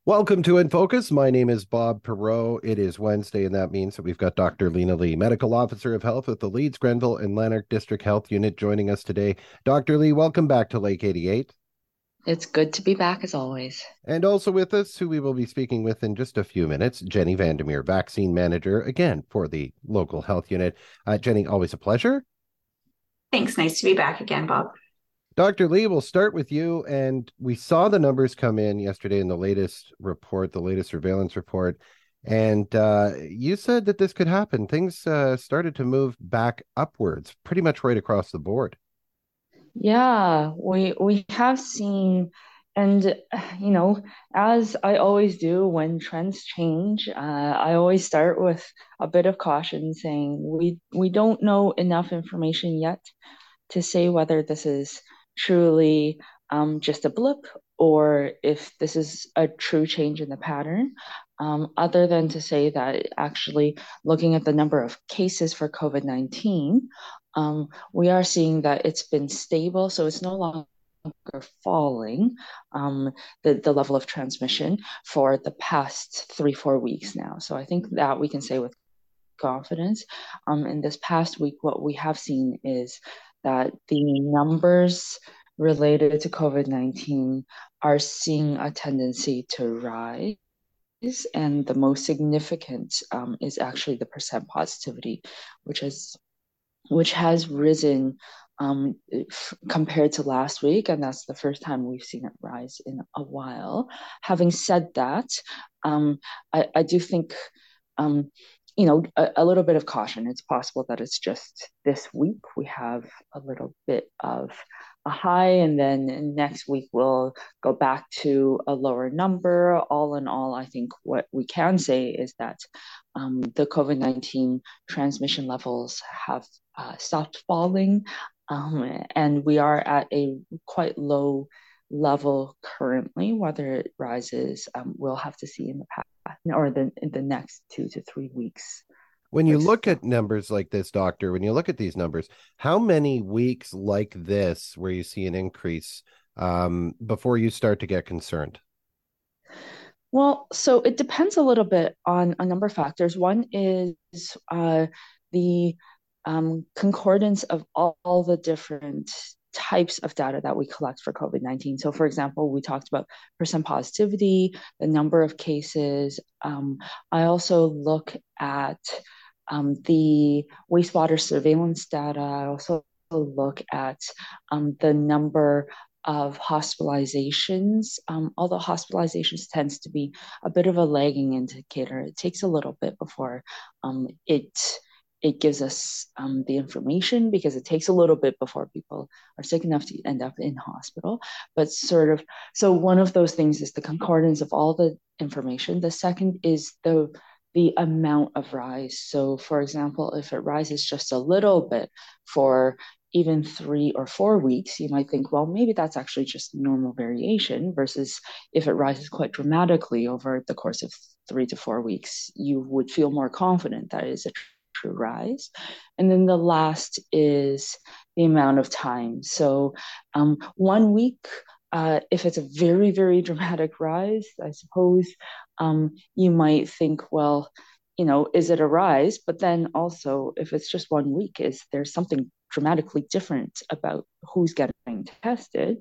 Welcome to In Focus. My name is Bob Perot. It is Wednesday, and that means that we've got Dr. Lena Lee, Medical Officer of Health with the Leeds, Grenville, and Lanark District Health Unit, joining us today. Dr. Lee, welcome back to Lake 88. It's good to be back as always. And also with us, who we will be speaking with in just a few minutes, Jenny Vandermeer, Vaccine Manager, again, for the local health unit. Jenny, always a pleasure. Thanks. Nice to be back again, Bob. Dr. Lee, we'll start with you. And we saw the numbers come in yesterday in the latest report, the latest surveillance report. And you said that this could happen. Things started to move back upwards, pretty much right across the board. Yeah, we have seen, and as I always do when trends change, I always start with a bit of caution, saying we don't know enough information yet to say whether this is truly just a blip or if this is a true change in the pattern. Other than to say that actually looking at the number of cases for COVID-19, we are seeing that it's been stable, so it's no longer falling, the level of transmission for the past 3, 4 weeks now. So I think that we can say with confidence. In this past week, what we have seen is that the numbers related to COVID-19 are seeing a tendency to rise. And the most significant is actually the percent positivity, which is which has risen compared to last week, and that's the first time we've seen it rise in a while. Having said that, I do think a little bit of caution. It's possible that it's just this week we have a little bit of a high, and then next week we'll go back to a lower number. All in all, I think what we can say is that the COVID-19 transmission levels have stopped falling, and we are at a quite low level currently. Whether it rises, we'll have to see in the past or in the next 2 to 3 weeks When or you look so. at numbers like this, doctor, when you look at these numbers, how many weeks like this where you see an increase before you start to get concerned? Well, so it depends a little bit on a number of factors. One is the concordance of all the different types of data that we collect for COVID-19. So, for example, we talked about percent positivity, the number of cases. I also look at the wastewater surveillance data. I also look at the number of hospitalizations, although hospitalizations tends to be a bit of a lagging indicator. It takes a little bit before it gives us the information because it takes a little bit before people are sick enough to end up in hospital. But so one of those things is the concordance of all the information. The second is the amount of rise. So, for example, if it rises just a little bit for even 3 or 4 weeks, you might think, well, maybe that's actually just normal variation, versus if it rises quite dramatically over the course of 3 to 4 weeks, you would feel more confident that it is a true rise. And then the last is the amount of time. So, 1 week, if it's a very, very dramatic rise, I suppose you might think, well, is it a rise? But then also, if it's just 1 week, is there something dramatically different about who's getting tested?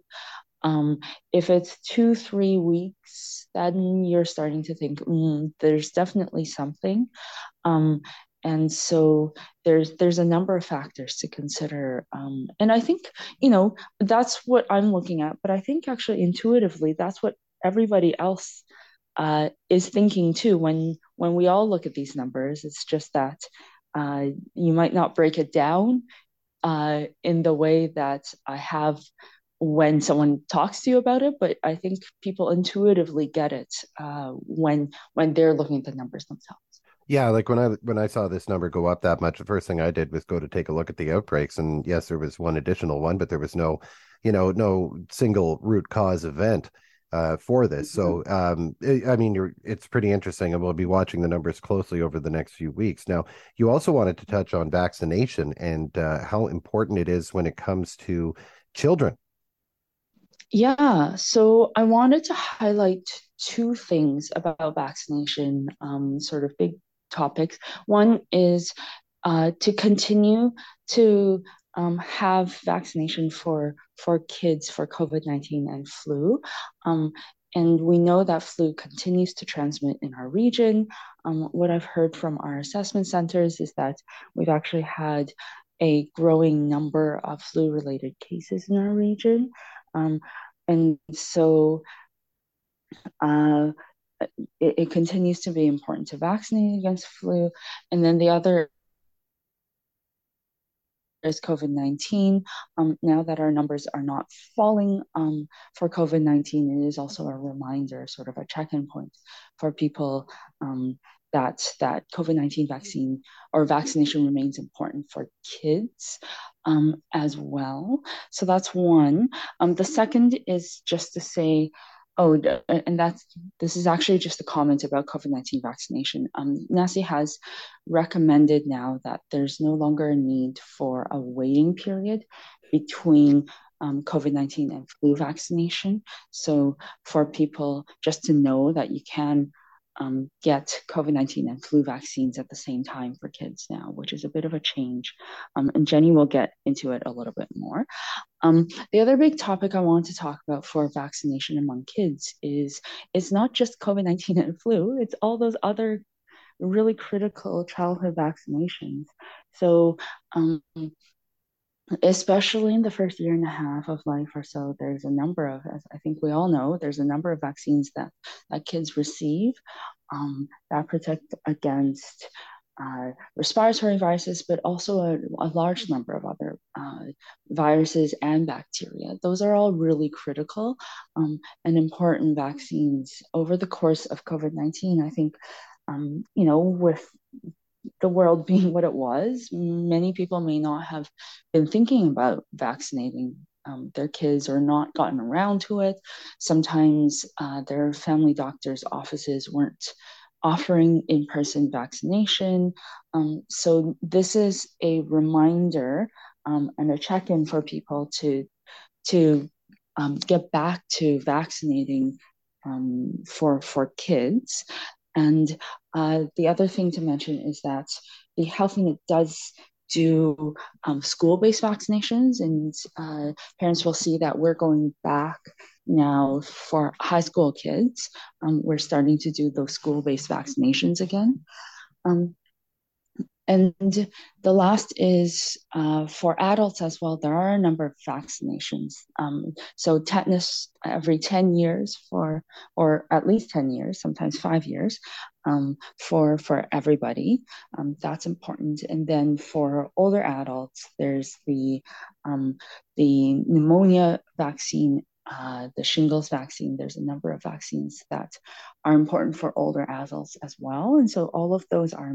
If it's 2, 3 weeks, then you're starting to think, there's definitely something. Um, and so there's a number of factors to consider. And I think, that's what I'm looking at. But I think actually intuitively, that's what everybody else is thinking too. When we all look at these numbers, it's just that you might not break it down in the way that I have when someone talks to you about it, but I think people intuitively get it when they're looking at the numbers themselves. Yeah, like when I saw this number go up that much, the first thing I did was go to take a look at the outbreaks, and yes, there was one additional one, but there was no, no single root cause event for this. Mhm. So, I mean, it's pretty interesting, and we'll be watching the numbers closely over the next few weeks. Now, you also wanted to touch on vaccination and how important it is when it comes to children. Yeah, so I wanted to highlight two things about vaccination, sort of big topics. One is to continue to have vaccination for kids for COVID-19 and flu. And we know that flu continues to transmit in our region. What I've heard from our assessment centers is that we've actually had a growing number of flu-related cases in our region. And so uh, it continues to be important to vaccinate against flu. And then the other is COVID-19. Now that our numbers are not falling for COVID-19, it is also a reminder, sort of a check-in point for people that COVID-19 vaccine or vaccination remains important for kids as well. So that's one. The second is just to say, this is actually just a comment about COVID-19 vaccination. NACI has recommended now that there's no longer a need for a waiting period between COVID-19 and flu vaccination. So for people just to know that you can get COVID-19 and flu vaccines at the same time for kids now, which is a bit of a change. And Jenny will get into it a little bit more. The other big topic I want to talk about for vaccination among kids is it's not just COVID-19 and flu, it's all those other really critical childhood vaccinations. So, especially in the first year and a half of life or so, there's a number of, as I think we all know, there's a number of vaccines that kids receive that protect against respiratory viruses, but also a large number of other viruses and bacteria. Those are all really critical and important vaccines over the course of COVID-19. I think, with the world being what it was, many people may not have been thinking about vaccinating their kids or not gotten around to it. Sometimes their family doctors' offices weren't offering in-person vaccination. So this is a reminder and a check-in for people to get back to vaccinating for kids. And the other thing to mention is that the Health Unit does do school-based vaccinations, and parents will see that we're going back now for high school kids. We're starting to do those school-based vaccinations again. And the last is for adults as well. There are a number of vaccinations. So tetanus every 10 years or at least 10 years, sometimes 5 years for everybody. That's important. And then for older adults, there's the pneumonia vaccine, the shingles vaccine. There's a number of vaccines that are important for older adults as well. And so all of those are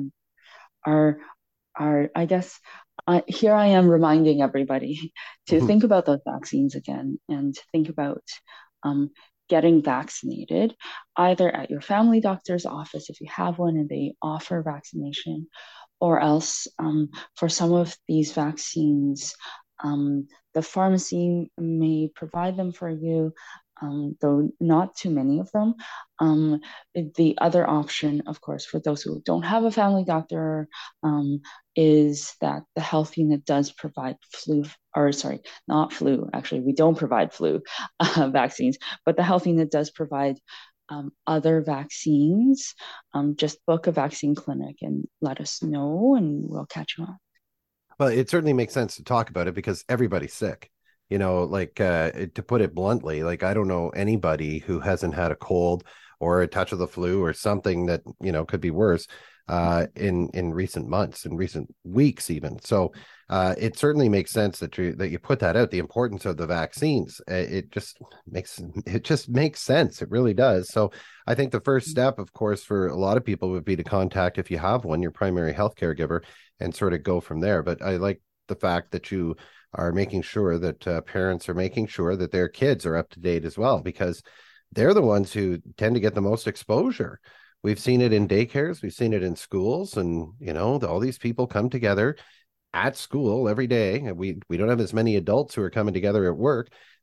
I guess here I am reminding everybody to think about those vaccines again and think about getting vaccinated either at your family doctor's office if you have one and they offer vaccination, or else for some of these vaccines the pharmacy may provide them for you, though not too many of them. The other option, of course, for those who don't have a family doctor, is that the Health Unit does provide not flu, actually, we don't provide flu vaccines, but the Health Unit does provide other vaccines. Just book a vaccine clinic and let us know, and we'll catch you up. Well, it certainly makes sense to talk about it because everybody's sick. To put it bluntly, like I don't know anybody who hasn't had a cold or a touch of the flu or something that, could be worse in recent months, in recent weeks even. So it certainly makes sense that you put that out, the importance of the vaccines. It just makes sense. It really does. So I think the first step, of course, for a lot of people would be to contact, if you have one, your primary health caregiver and sort of go from there. But I like the fact that you are making sure that parents are making sure that their kids are up to date as well, because they're the ones who tend to get the most exposure. We've seen it in daycares, we've seen it in schools, and all these people come together at school every day. And we don't have as many adults who are coming together at work,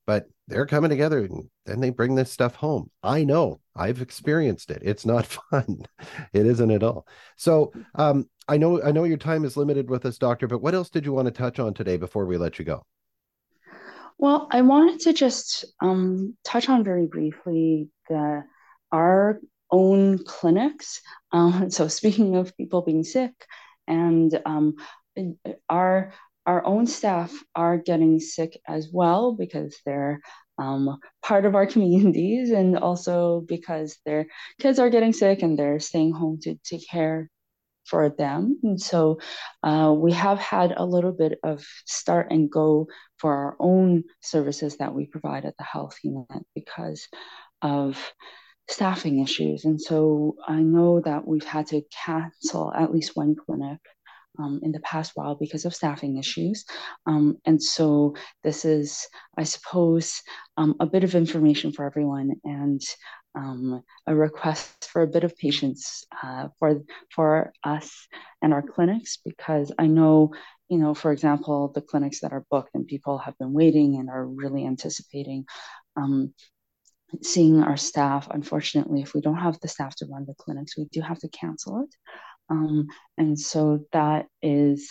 but they're coming together and then they bring this stuff home. I know, I've experienced it. It's not fun. It isn't at all. So I know your time is limited with us, doctor, but what else did you want to touch on today before we let you go? Well, I wanted to just touch on very briefly our own clinics. So speaking of people being sick, and our our own staff are getting sick as well because they're part of our communities, and also because their kids are getting sick and they're staying home to take care for them. And so we have had a little bit of start and go for our own services that we provide at the health unit because of staffing issues. And so I know that we've had to cancel at least one clinic in the past while because of staffing issues. And so this is, I suppose, a bit of information for everyone and a request for a bit of patience for us and our clinics, because I know, for example, the clinics that are booked and people have been waiting and are really anticipating um, seeing our staff. Unfortunately, if we don't have the staff to run the clinics, we do have to cancel it. And so that is,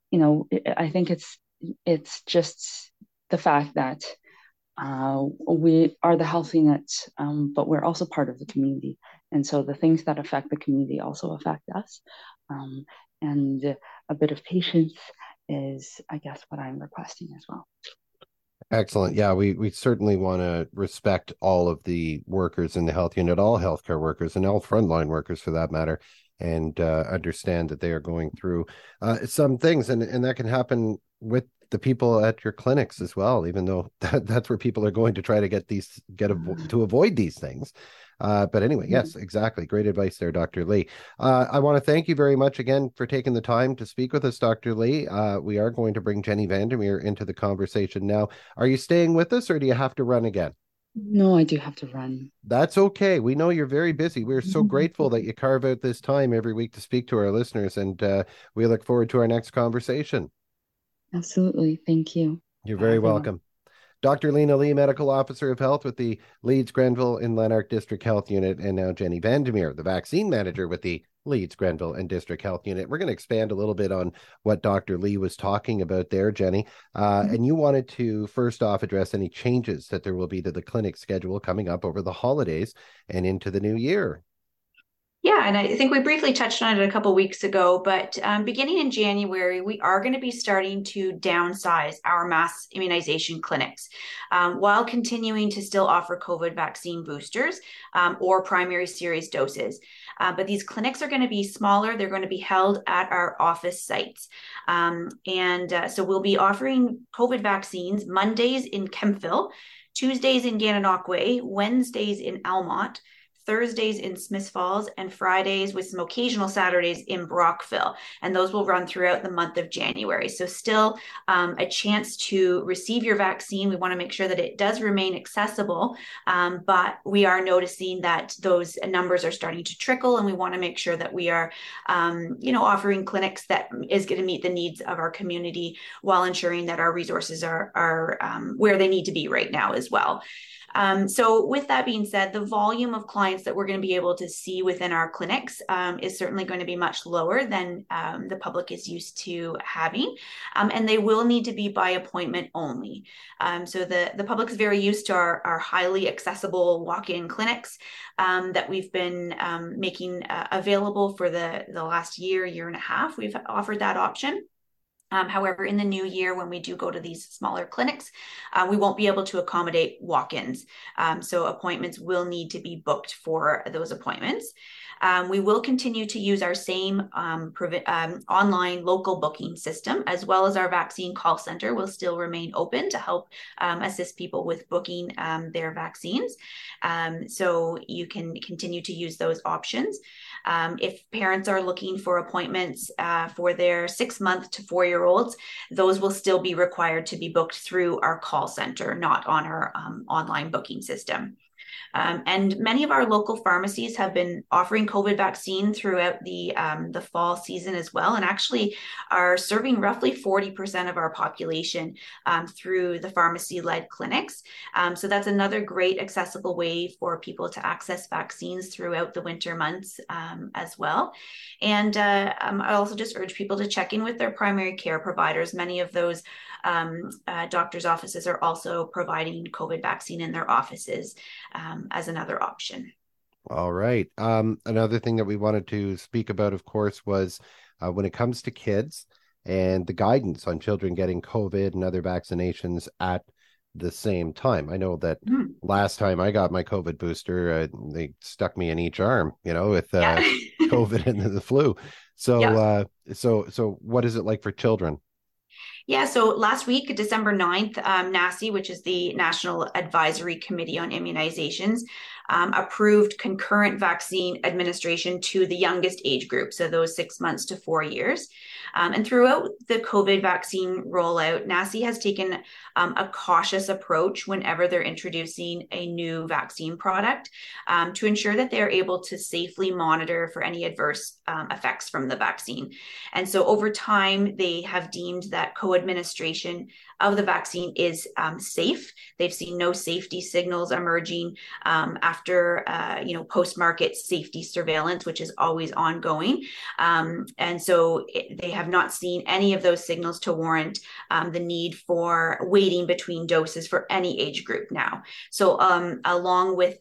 I think it's just the fact that we are the healthy net, but we're also part of the community. And so the things that affect the community also affect us. Um, and a bit of patience is, I guess, what I'm requesting as well. Excellent. Yeah, we certainly want to respect all of the workers in the health unit, all healthcare workers and all frontline workers for that matter, and understand that they are going through some things, and that can happen with the people at your clinics as well, even though that's where people are going to try to to avoid these things. But anyway, yes, exactly. Great advice there, Dr. Lee. I want to thank you very much again for taking the time to speak with us, Dr. Lee. We are going to bring Jenny Vandermeer into the conversation now. Are you staying with us or do you have to run again? No, I do have to run. That's okay. We know you're very busy. We're so grateful that you carve out this time every week to speak to our listeners, and we look forward to our next conversation. Absolutely. Thank you. You're Bye, very everyone. welcome. Dr. Lena Lee, Medical Officer of Health with the Leeds Grenville and Lanark District Health Unit, and now Jenny Vandermeer, the Vaccine Manager with the Leeds Grenville and District Health Unit. We're going to expand a little bit on what Dr. Lee was talking about there, Jenny. And you wanted to first off address any changes that there will be to the clinic schedule coming up over the holidays and into the new year. Yeah, and I think we briefly touched on it a couple weeks ago, but beginning in January, we are going to be starting to downsize our mass immunization clinics while continuing to still offer COVID vaccine boosters or primary series doses. But these clinics are going to be smaller. They're going to be held at our office sites. So we'll be offering COVID vaccines Mondays in Kemptville, Tuesdays in Gananoque, Wednesdays in Almont, Thursdays in Smiths Falls, and Fridays with some occasional Saturdays in Brockville. And those will run throughout the month of January. So still a chance to receive your vaccine. We want to make sure that it does remain accessible, but we are noticing that those numbers are starting to trickle, and we want to make sure that we are, offering clinics that is going to meet the needs of our community while ensuring that our resources are where they need to be right now as well. So with that being said, the volume of clients that we're going to be able to see within our clinics is certainly going to be much lower than the public is used to having. And they will need to be by appointment only. So the public is very used to our highly accessible walk-in clinics that we've been making available for the last year and a half. We've offered that option. However, in the new year, when we do go to these smaller clinics, we won't be able to accommodate walk-ins. So appointments will need to be booked for those appointments. We will continue to use our same online local booking system, as well as our vaccine call center will still remain open to help assist people with booking their vaccines. So you can continue to use those options. If parents are looking for appointments for their 6-month to 4-year-olds, those will still be required to be booked through our call center, not on our online booking system. And many of our local pharmacies have been offering COVID vaccine throughout the fall season as well, and actually are serving roughly 40% of our population through the pharmacy-led clinics. So that's another great accessible way for people to access vaccines throughout the winter months as well. And I also just urge people to check in with their primary care providers. Many of those doctors' offices are also providing COVID vaccine in their offices as another option. All right. Another thing that we wanted to speak about, of course, was when it comes to kids and the guidance on children getting COVID and other vaccinations at the same time. I know that last time I got my COVID booster, they stuck me in each arm, with Yeah. COVID and the flu. So, Yeah. so what is it like for children? Yeah, so last week, December 9th, NACI, which is the National Advisory Committee on Immunizations, approved concurrent vaccine administration to the youngest age group, so those 6 months to 4 years. And throughout the COVID vaccine rollout, NACI has taken a cautious approach whenever they're introducing a new vaccine product to ensure that they're able to safely monitor for any adverse effects from the vaccine. And so over time, they have deemed that co-administration of the vaccine is safe. They've seen no safety signals emerging after, post-market safety surveillance, which is always ongoing. And so they have not seen any of those signals to warrant the need for waiting between doses for any age group now. So along with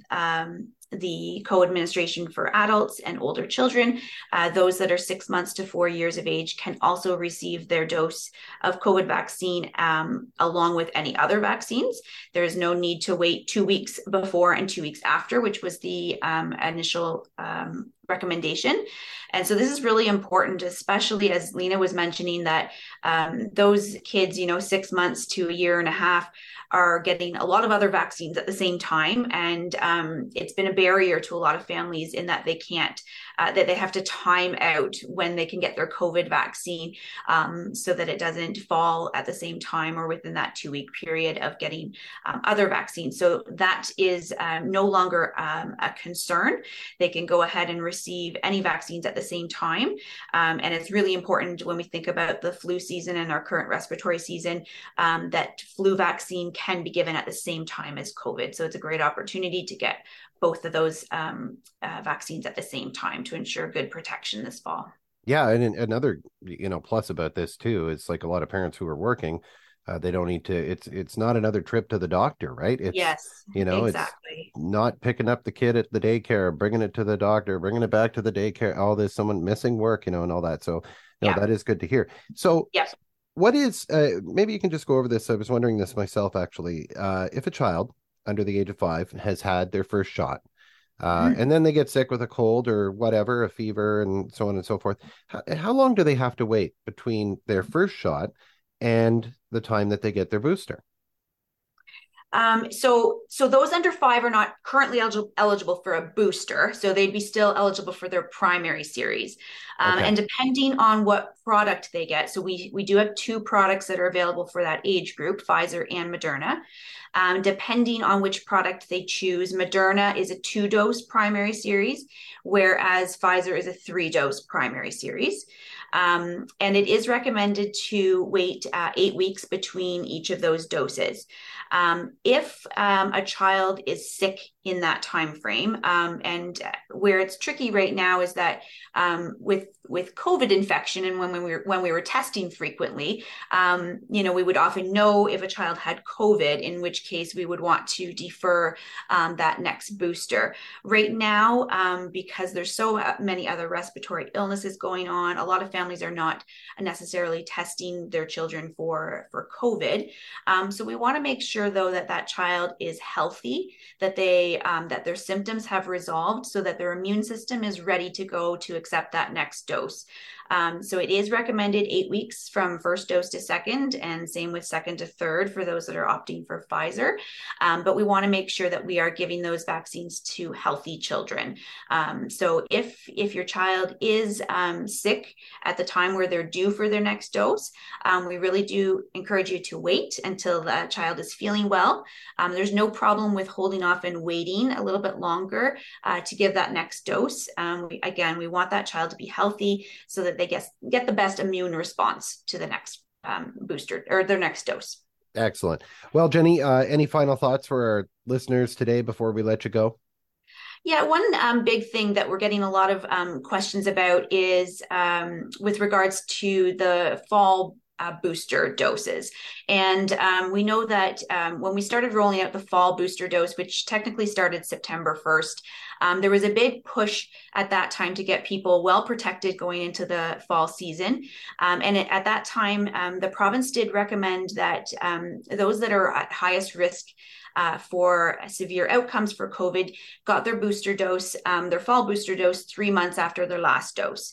the co-administration for adults and older children, those that are 6 months to 4 years of age can also receive their dose of COVID vaccine along with any other vaccines. There is no need to wait 2 weeks before and 2 weeks after, which was the initial recommendation. And so this is really important, especially as Lena was mentioning that those kids, 6 months to a year and a half, are getting a lot of other vaccines at the same time. And it's been a barrier to a lot of families in that they can't, that they have to time out when they can get their COVID vaccine so that it doesn't fall at the same time or within that 2-week period of getting other vaccines. So that is no longer a concern. They can go ahead and receive any vaccines at the same time. And it's really important when we think about the flu season and our current respiratory season that flu vaccine can be given at the same time as COVID. So it's a great opportunity to get both of those vaccines at the same time to ensure good protection this fall. Yeah, and another plus about this too is like a lot of parents who are working, they don't need to. It's not another trip to the doctor, right? Yes, exactly. It's not picking up the kid at the daycare, bringing it to the doctor, bringing it back to the daycare. All this, someone missing work, and all that. So no, that is good to hear. So yes. What is maybe you can just go over this. I was wondering this myself actually. If a child under the age of 5 has had their first shot, and then they get sick with a cold or whatever, a fever, and so on and so forth, how long do they have to wait between their first shot and the time that they get their booster? So those under 5 are not currently eligible for a booster, so they'd be still eligible for their primary series. Okay. And depending on what product they get, so we do have 2 products that are available for that age group, Pfizer and Moderna. Depending on which product they choose, Moderna is a 2-dose primary series, whereas Pfizer is a 3-dose primary series. And it is recommended to wait 8 weeks between each of those doses. If a child is sick in that time frame, and where it's tricky right now is that with COVID infection and when we were testing frequently, we would often know if a child had COVID, in which case we would want to defer that next booster. Right now, because there's so many other respiratory illnesses going on, a lot of families are not necessarily testing their children for COVID. So we want to make sure though that child is healthy, that that their symptoms have resolved so that their immune system is ready to go to accept that next dose. So it is recommended 8 weeks from first dose to second, and same with second to third for those that are opting for Pfizer. But we want to make sure that we are giving those vaccines to healthy children. So if your child is sick at the time where they're due for their next dose, we really do encourage you to wait until the child is feeling well. There's no problem with holding off and waiting a little bit longer to give that next dose. We want that child to be healthy so that they get the best immune response to the next booster or their next dose. Excellent. Well, Jenny, any final thoughts for our listeners today before we let you go? Yeah, one big thing that we're getting a lot of questions about is with regards to the fall booster doses. And we know that when we started rolling out the fall booster dose, which technically started September 1st, there was a big push at that time to get people well protected going into the fall season. At that time, the province did recommend that those that are at highest risk for severe outcomes for COVID got their booster dose, their fall booster dose 3 months after their last dose.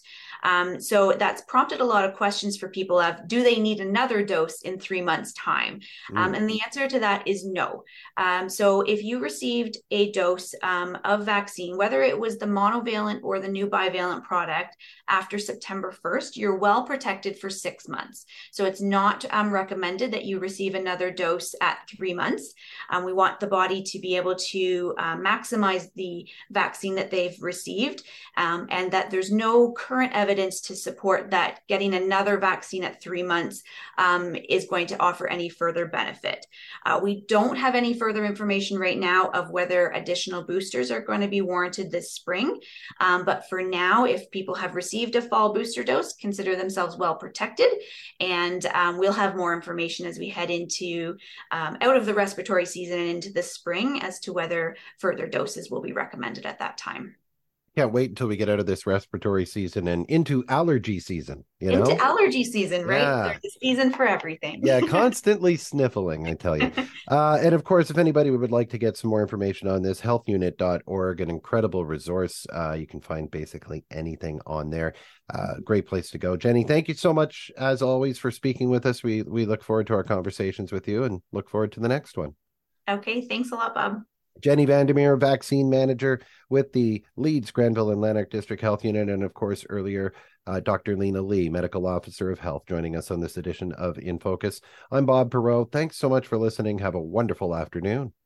So that's prompted a lot of questions for people of, do they need another dose in 3 months' time? And the answer to that is no. So if you received a dose of vaccine, whether it was the monovalent or the new bivalent product after September 1st, you're well protected for 6 months. So it's not recommended that you receive another dose at 3 months. We want the body to be able to maximize the vaccine that they've received, and that there's no current evidence to support that getting another vaccine at 3 months is going to offer any further benefit. We don't have any further information right now of whether additional boosters are going to be warranted this spring. But for now, if people have received a fall booster dose, consider themselves well protected. And we'll have more information as we head into out of the respiratory season and into the spring as to whether further doses will be recommended at that time. Can't wait until we get out of this respiratory season and into allergy season. Into allergy season, right? Yeah. There's a season for everything. Yeah, constantly sniffling, I tell you. And of course, if anybody would like to get some more information on this, healthunit.org, an incredible resource. You can find basically anything on there. Great place to go. Jenny, thank you so much, as always, for speaking with us. We look forward to our conversations with you and look forward to the next one. Okay, thanks a lot, Bob. Jenny Vandermeer, vaccine manager with the Leeds, Grenville, and Lanark District Health Unit. And of course, earlier, Dr. Lena Lee, medical officer of health, joining us on this edition of In Focus. I'm Bob Perreault. Thanks so much for listening. Have a wonderful afternoon.